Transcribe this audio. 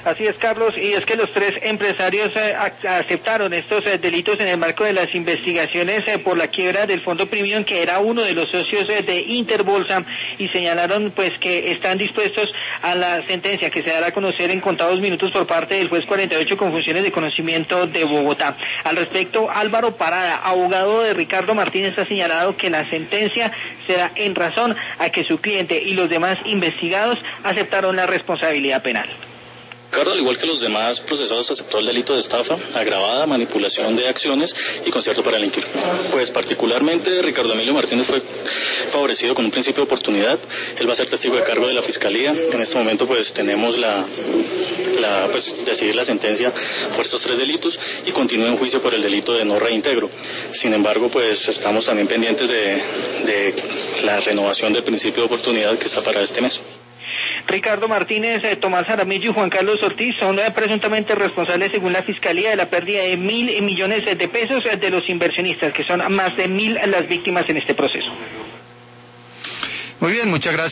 Así es, Carlos, y es que los tres empresarios aceptaron estos delitos en el marco de las investigaciones por la quiebra del Fondo Premium, que era uno de los socios de Interbolsa, y señalaron pues que están dispuestos a la sentencia que se dará a conocer en contados minutos por parte del juez 48 con funciones de conocimiento de Bogotá. Al respecto, Álvaro Parada, abogado de Ricardo Martínez, ha señalado que la sentencia será en razón a que su cliente y los demás investigados aceptaron la responsabilidad penal. Ricardo, al igual que los demás procesados, aceptó el delito de estafa agravada, manipulación de acciones y concierto para el inquilino. Pues particularmente Ricardo Emilio Martínez fue favorecido con un principio de oportunidad. Él va a ser testigo de cargo de la Fiscalía. En este momento pues tenemos decidir la sentencia por estos tres delitos y continúa en juicio por el delito de no reintegro. Sin embargo, pues estamos también pendientes de la renovación del principio de oportunidad que está para este mes. Ricardo Martínez, Tomás Jaramillo y Juan Carlos Ortiz son presuntamente responsables, según la Fiscalía, de la pérdida de 1.000 millones de pesos de los inversionistas, que son más de 1.000 las víctimas en este proceso. Muy bien, muchas gracias.